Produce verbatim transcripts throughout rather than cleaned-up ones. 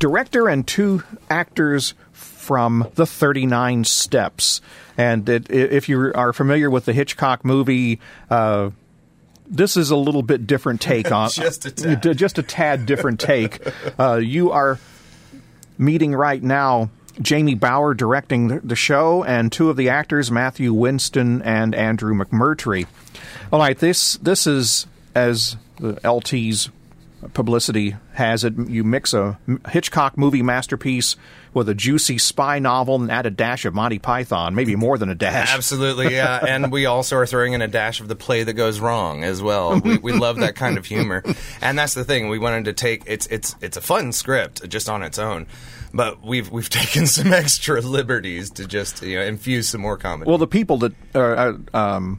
director and two actors from the thirty-nine Steps. And it, if you are familiar with the Hitchcock movie, uh, this is a little bit different take on just a tad, just a tad different take. Uh, you are meeting right now Jamie Bauer directing the, the show, and two of the actors, Matthew Winston and Andrew McMurtry. All right, this this is, as the L T's publicity has it, you mix a Hitchcock movie masterpiece with a juicy spy novel and add a dash of Monty Python, maybe more than a dash. Absolutely, yeah. And we also are throwing in a dash of the play that goes wrong as well. We, we love that kind of humor. And that's the thing. We wanted to take, it's it's it's a fun script just on its own, but we've we've taken some extra liberties to just, you know, infuse some more comedy. Well, the people that uh, um,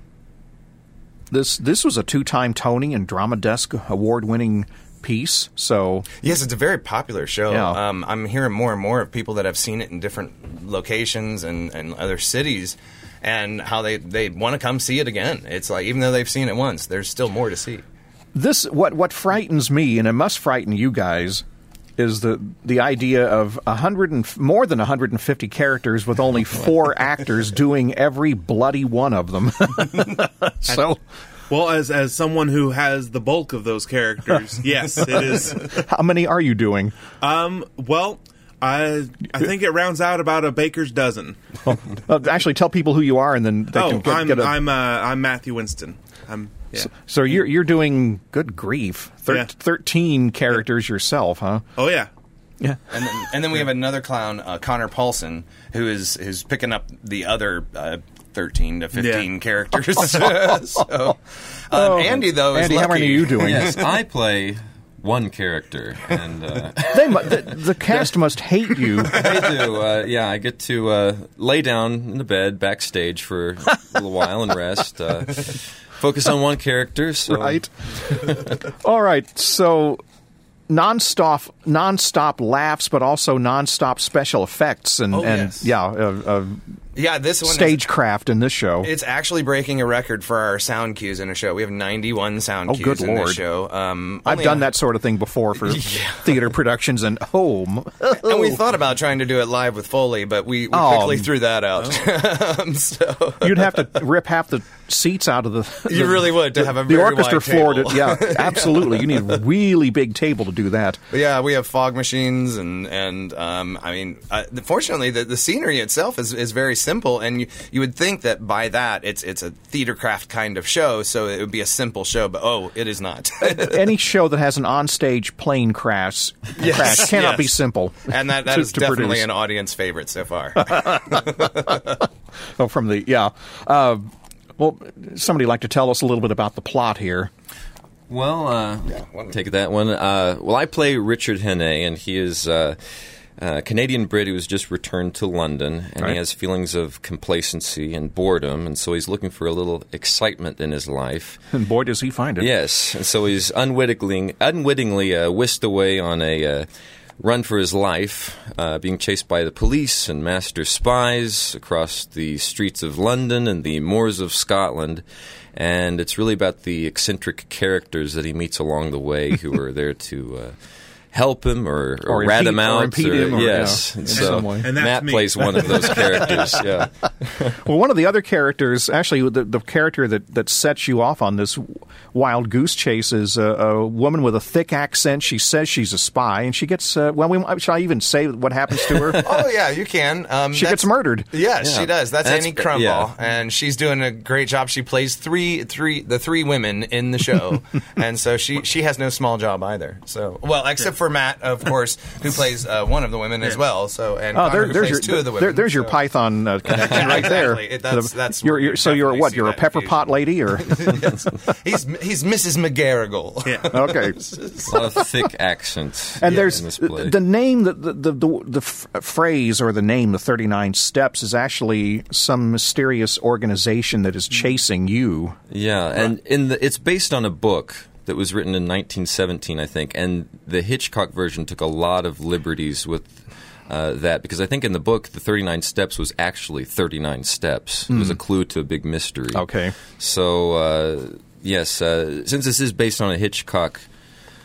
this this was a two-time Tony and Drama Desk award-winning piece, so yes, it's a very popular show. Yeah. Um, I'm hearing more and more of people that have seen it in different locations and, and other cities, and how they, they want to come see it again. It's like, even though they've seen it once, there's still more to see. This what what frightens me, and it must frighten you guys, is the the idea of a hundred and more than one hundred fifty characters with only four actors doing every bloody one of them. So. Well, as as someone who has the bulk of those characters, yes, it is. How many are you doing? Um, well, I I think it rounds out about a baker's dozen. Well, uh, actually, tell people who you are, and then they oh, can get, I'm get a... I'm uh, I'm Matthew Winston. I'm yeah. So, so you're you're doing, good grief, thir- yeah. thirteen characters yourself, huh? Oh yeah. Yeah. And then, and then we have another clown, uh, Connor Paulson, who is who's picking up the other uh, thirteen to fifteen Yeah. characters. so, um, Oh, Andy, though, is Andy, lucky. how many are you doing? Yes, I play one character, and uh, They mu- the, the cast must hate you. I do. Uh, yeah, I get to uh, lay down in the bed backstage for a little while and rest. Uh, focus on one character. So. Right. All right. So nonstop, nonstop laughs, but also nonstop special effects and, Oh, and yes. yeah, uh, uh, Yeah, this one is, stagecraft in this show. it's actually breaking a record for our sound cues in a show. We have ninety-one sound Oh, cues good in Lord. this show. Um, I've only done a- that sort of thing before for theater productions and home. And we thought about trying to do it live with Foley, but we, we Oh. quickly threw that out. um, so You'd have to rip half the seats out of the. You the- really would, to have a the very orchestra wide floor. table. To, yeah, absolutely. You need a really big table to do that. But yeah, we have fog machines, and and um, I mean, uh, fortunately, the, the scenery itself is, is very simple, and you, you would think that by that it's it's a theater craft kind of show, so it would be a simple show, but oh, it is not. Any show that has an onstage plane crash, Yes, crash cannot yes. be simple. And that, that to- is to definitely produce. an audience favorite so far. Oh, from the yeah. Uh, well, somebody like to tell us a little bit about the plot here. Well, uh, take that one. Uh, well, I play Richard Henne, and he is uh, a Canadian Brit who has just returned to London, and Right. he has feelings of complacency and boredom, and so he's looking for a little excitement in his life. And boy, does he find it. Yes, and so he's unwittingly, unwittingly uh, whisked away on a uh, run for his life, uh, being chased by the police and master spies across the streets of London and the moors of Scotland. And it's really about the eccentric characters that he meets along the way who are there to uh, help him or, or, Or rat impede- him out. or impede him, or, yes. yeah, And in so some way. And that's Matt me. plays one of those characters. Yeah. Well, one of the other characters, actually, the, the character that, that sets you off on this wild goose chase is a, a woman with a thick accent. She says she's a spy, and she gets, uh, well, we, shall I even say what happens to her? Oh, yeah, you can. Um, She that's- gets murdered. Yes, Yeah. she does. That's, That's- Annie Crumball, yeah. and she's doing a great job. She plays three, three, the three women in the show, and so she she has no small job either. So, well, except for Matt, of course, who plays uh, one of the women as well. So, and Oh, Connor, there, who there's plays your two of the women. there, there's your so. Python uh, connection right there. Exactly. It- that's- that's you're, where you're, you so you're definitely what? see You're a that pepper infusion. pot lady, or He's he's Missus McGarrigle. Yeah. okay? A lot of thick accents And in there's this play. the name, the the, the the the f- phrase or the name, the thirty-nine Steps, is actually some mysterious organization that is chasing you. Yeah, and in the, it's based on a book that was written in nineteen seventeen, I think, and the Hitchcock version took a lot of liberties with uh, that, because I think in the book, the thirty-nine Steps was actually thirty-nine steps. It was a clue to a big mystery. Okay. So, uh, yes, uh, since this is based on a Hitchcock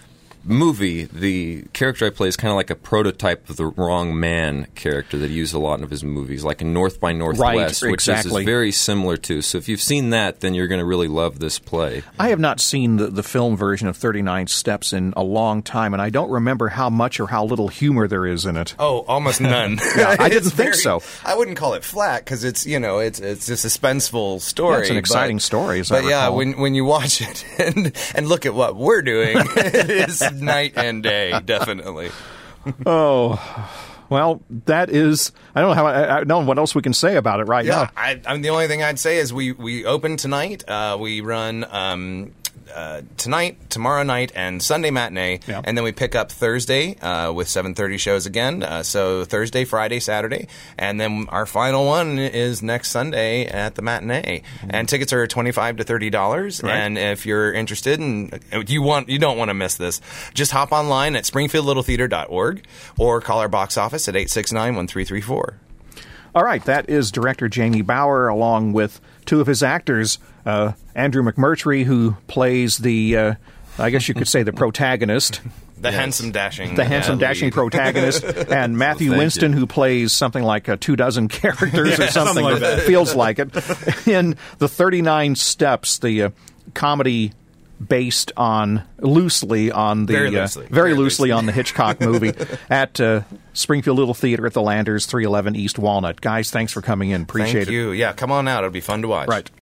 movie, the character I play is kind of like a prototype of the Wrong Man character that he used a lot of his movies, like in North by Northwest, Right, which exactly. this is very similar to. So if you've seen that, then you're going to really love this play. I have not seen the, the film version of thirty-nine Steps in a long time, and I don't remember how much or how little humor there is in it. Oh, almost none. Yeah, I didn't It's think very- so. I wouldn't call it flat because it's you know it's it's a suspenseful story. Yeah, it's an but- exciting story, as I But yeah, recall. when when you watch it and and look at what we're doing, it is night and day, definitely. Oh, well, that is. I don't know how. I, I don't know what else we can say about it right Yeah, now. I, I mean, the only thing I'd say is we we open tonight. Uh, we run um, uh, tonight, tomorrow night, and Sunday matinee, Yeah. and then we pick up Thursday uh, with seven thirty shows again. Uh, so Thursday, Friday, Saturday, and then our final one is next Sunday at the matinee. And tickets are twenty five to thirty dollars. Right. And if you're interested and you want, you don't want to miss this, just hop online at springfield little theater dot org or call our box office at eight six nine, one three three four. All right, that is director Jamie Bauer, along with two of his actors, uh, Andrew McMurtry, who plays the, uh, I guess you could say, the protagonist, The handsome dashing, the handsome uh, dashing lead. protagonist, and Matthew thank Winston, you. who plays something like uh, two dozen characters or Yeah, something. something like that that. feels like it. In the thirty-nine Steps, the uh, comedy based on loosely on the Very uh, loosely. very, Very loosely loosely. on the Hitchcock movie at uh, Springfield Little Theater at the Landers, three eleven East Walnut. Guys, thanks for coming in. Appreciate Thank it. you. Yeah, come on out. It'll be fun to watch. Right.